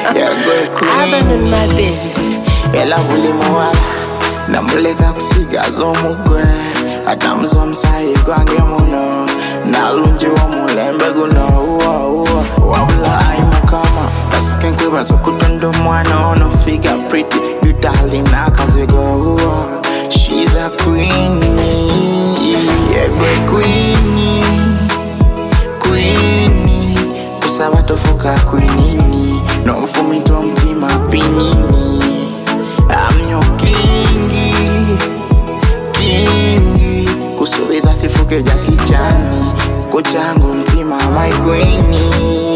Yeah, go queen. Abandon my baby. Ela buli mwala namuleka kusiga zomugwe atamzo msayi gwange muno nalunji womulembe guno wabula aimukama kasuke nkwebaza okutonda omwana ono figure pretty you darling nakazigo she's a queen. Yeah, gwe queen kusaba tofuka queen no mfumito mtima pinini. I'm your kingi kusubiza sifuke Jackie Chan kochangu mtima my queenie.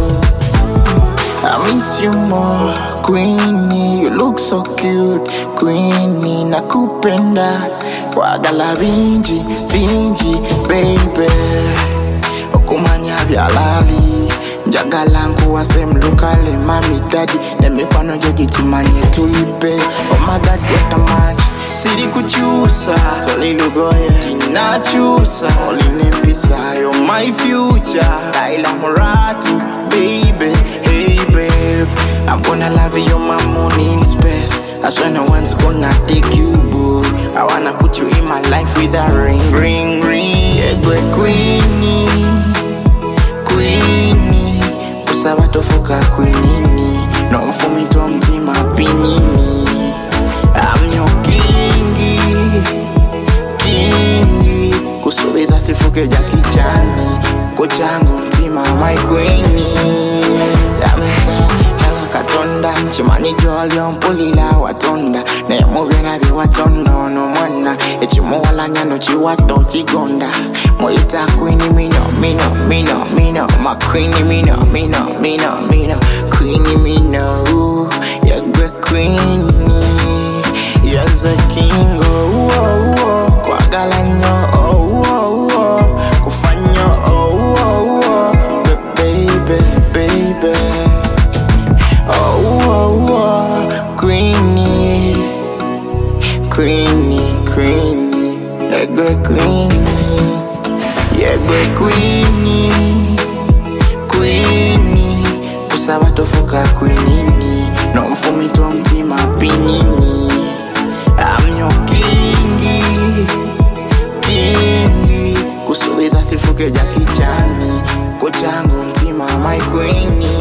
I miss you more queenie, you look so cute queenie, nakupenda kwagala binji baby okumanya byalali njagala nkuwase mlukale mami daddy nemikwano gyo gikimanye tulipe. Oh my god what a match siri kuchusa tolilugoye tinachusa olinempisa yo my future Laila Muratu baby. Hey babe, I'm gonna love you my moon in space. I swear no one's gonna take you boo. I wanna put you in my life with a ring. Yeah, good queenie kusaba tofuka queenie no mfumito mtima pinini. I'm your kingi kusubiza sifuke Jackie Chan kochangu mtima my queenie. Katonda chimanyi gyolyompulira watonda naye mubera byewatonda ono mwana ekimuwalanya no kiwatta okigonda muyita queen mino my queen mino queen mino yagwe queen yaza king kwagala nnyo kufanyo baby. Queenie, a good queenie, yeah, good queenie, kusaba tofuka queenie, no mfumito mtima pinini. I'm your kingi, kusubiza sifuke Jackie Chan, kochangu mtima my queenie.